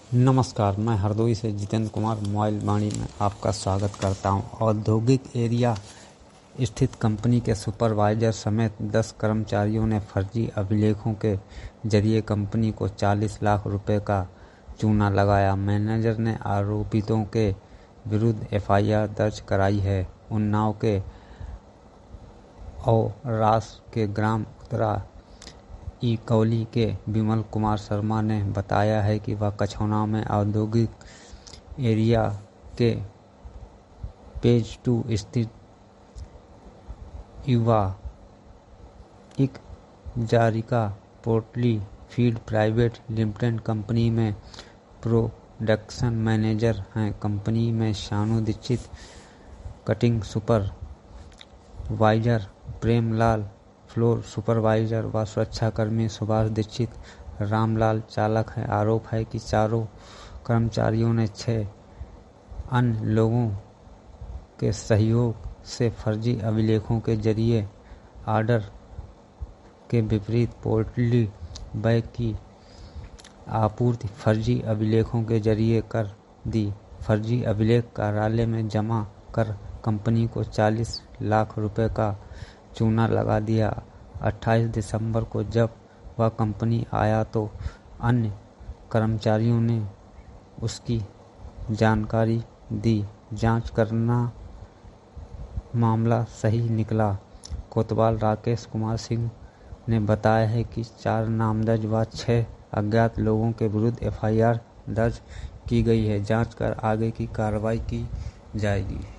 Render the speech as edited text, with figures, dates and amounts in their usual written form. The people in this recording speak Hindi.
नमस्कार, मैं हरदोई से जितेंद्र कुमार मोबाइल वाणी में आपका स्वागत करता हूं। औद्योगिक एरिया स्थित कंपनी के सुपरवाइजर समेत 10 कर्मचारियों ने फर्जी अभिलेखों के जरिए कंपनी को 40 लाख रुपए का चूना लगाया। मैनेजर ने आरोपितों के विरुद्ध एफआईआर दर्ज कराई है। उन्नाव के औरास के ग्राम उत्तरा इकौली के विमल कुमार शर्मा ने बताया है कि वह कछौना में औद्योगिक एरिया के पेज 2 स्थित युवा एक जारिका पोर्टली फीड प्राइवेट लिमिटेड कंपनी में प्रोडक्शन मैनेजर हैं। कंपनी में Shanu Dixit, cutting supervisor Premlal, floor supervisor व सुरक्षाकर्मी सुभाष दीक्षित, रामलाल चालक है। आरोप है कि चारों कर्मचारियों ने 6 अन्य लोगों के सहयोग से फर्जी अभिलेखों के जरिए ऑर्डर के विपरीत पोर्टली बैग की आपूर्ति फर्जी अभिलेखों के जरिए कर दी। फर्जी अभिलेख कार्यालय में जमा कर कंपनी को 40 लाख रुपए का चूना लगा दिया। 28 दिसंबर को जब वह कंपनी आया तो अन्य कर्मचारियों ने उसकी जानकारी दी। जांच करना मामला सही निकला। कोतवाल राकेश कुमार सिंह ने बताया है कि 4 नामजद व 6 अज्ञात लोगों के विरुद्ध एफआईआर दर्ज की गई है। जांच कर आगे की कार्रवाई की जाएगी।